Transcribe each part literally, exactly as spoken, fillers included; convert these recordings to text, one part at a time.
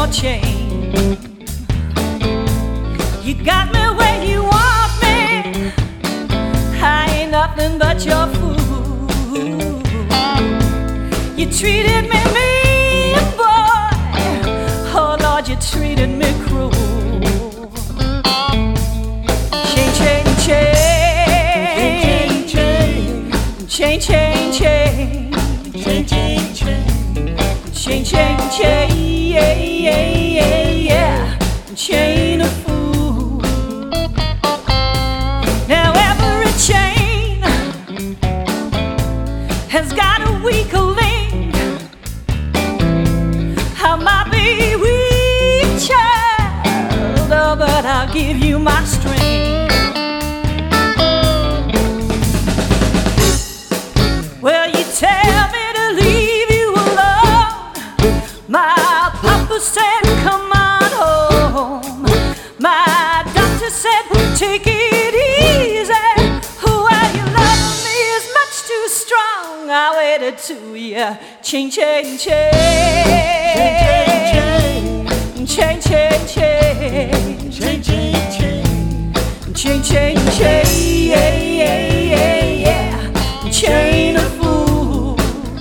your chain. You got me where you want me. I ain't nothing but your fool. You treated me mean, boy. Oh Lord, you treated me cruel. Chain, chain, chain, chain, chain, chain, chain, chain, chain, chain, chain, chain, yeah, yeah, yeah, yeah, chain of fool. Now every chain has got a weak link. I might be weak, child, oh, but I'll give you my strength. Well, you tell me to leave you alone. My papa said, come on home. My doctor said, take it easy. Well, your love for me is much too strong. I waited to you. Chain, chain, chain. Chain, chain, chain. Chain, chain, chain. Chain, chain, chain. Yeah, yeah, yeah, yeah. Chain of fools.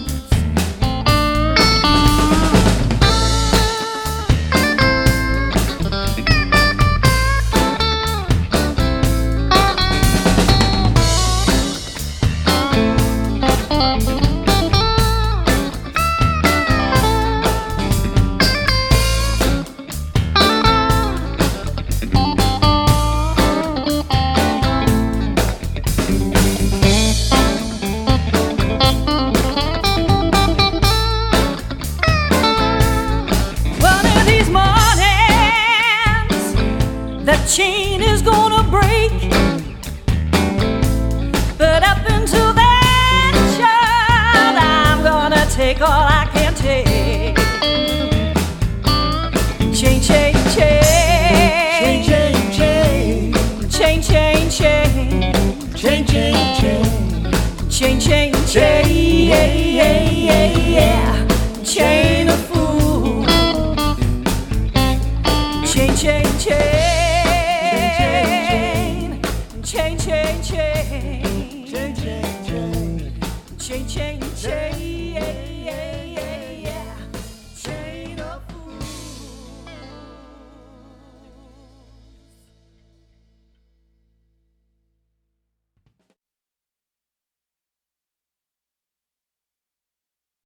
One of these mornings, that chain is gonna break.